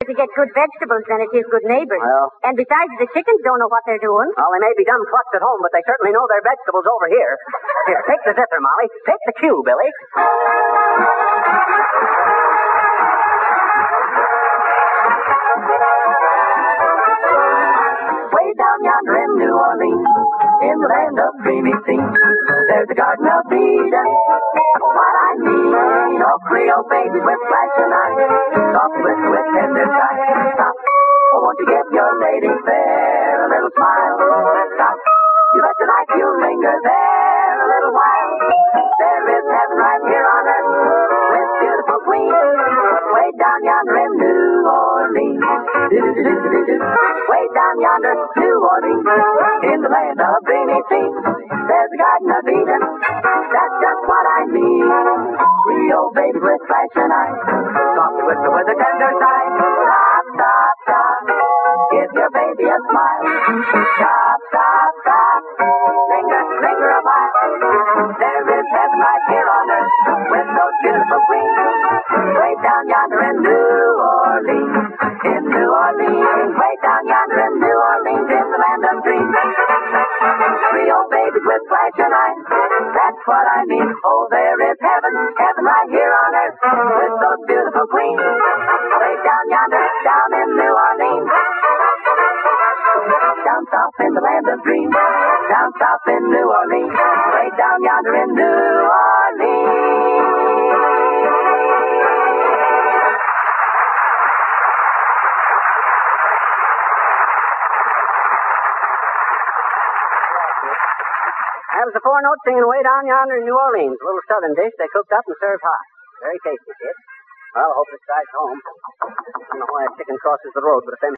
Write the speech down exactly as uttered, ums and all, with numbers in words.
to get good vegetables than it is good neighbors. Well. And besides, the chickens don't know what they're doing. Well, they may be dumb clucks at home, but they certainly know their vegetables over here. Here, take the zipper, Molly. Take the cue, Billy. Way down yonder in New Orleans, in the land of dreamy scenes, there's a Garden of Eden. What I need, oh Creole babies with flashing eyes, soft with with tender sighs. Stop, oh won't you give your lady fair a little smile? Stop, you bet your life you'll linger there a little while. There is heaven right here on earth with beautiful queens, way down yonder in New Orleans. Do-do-do-do-do-do. Way down yonder, New Orleans, in the land of dreamy scenes, there's a Garden of Eden. That's just what I need. Creole babies with flashing eyes, soft whisper with a tender sigh. Stop, stop, stop. Give your baby a smile. Stop, stop, stop. Linger, linger a while. There is heaven right here on earth with those beautiful queens. Way down yonder in New Orleans, in New Orleans. Way down yonder in New Orleans, in the land of dreams. Creole babies with flashing eyes, that's what I mean. Oh, there is heaven, heaven right here on earth with those beautiful queens. Way down yonder, down in New Orleans. Down south in the land of dreams. Down south in New Orleans. Way down yonder in New Orleans. That was the four notes singing Way Down Yonder in New Orleans. A little southern dish they cooked up and served hot. Very tasty, kid. Well, I hope this drive's home. I don't know why a chicken crosses the road, but if them